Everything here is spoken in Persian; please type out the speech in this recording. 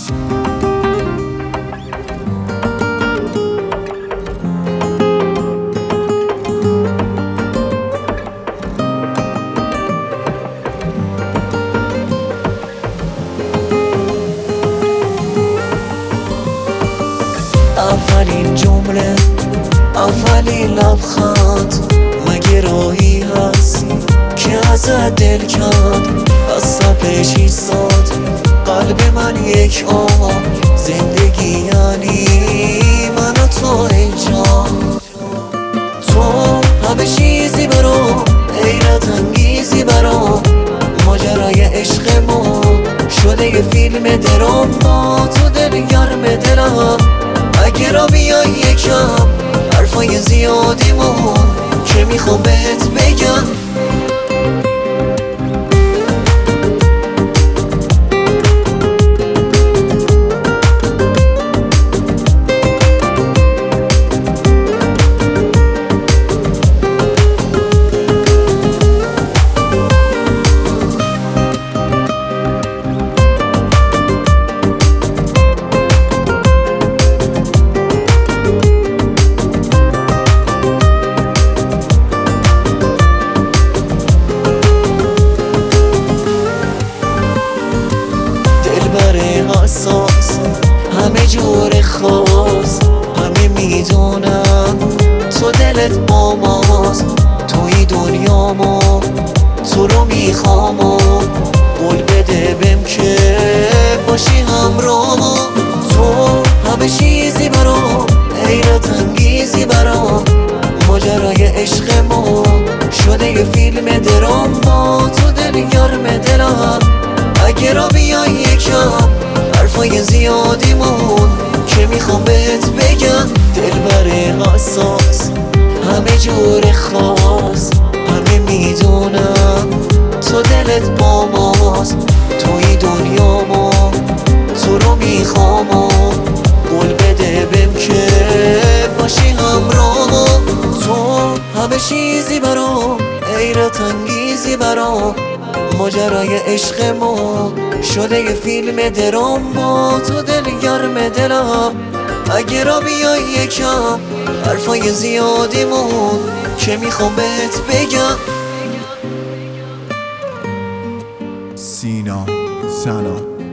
اولین جمله، اولین لبخند، مگه راهی هست که ازت دل کند؟ از صفش ایستاد قلب من یک آه، زندگی یعنی من و تو اینجا. تو همه چیزی برام، حیرت انگیزی برام، ماجرای عشق ما شده یه فیلم درام. با تو دل گرم دلم، اگه را بیای یکم حرفای زیادی مون که میخوام بهت بگم. حساس، همه جور خاص، همه میدونم تو دلت با ماست. توی دنیامو تو رو میخوام و قول بده بهم که باشی همراهمو. تو همه چیزی برام، حیرت انگیزی برام، ماجرای عشق ما شده یه فیلم درام. با تو دل گرم دلم، اگه را بیای یکم حرفای زیادی مون که میخوام بهت بگم. دلبر حساس، همه جور خاص، همه میدونم تو دلت با ماست. توی دنیامو تو رو میخوام و قول بده بهم که باشی همراهمو. تو همه چیزی برام، حیرت انگیزی برام، ماجرای عشق ما شده یه فیلم درام. با تو دل گرم دلم، اگه را بیای یکم حرفای زیادی مون که میخوام بهت بگم. سینا سنا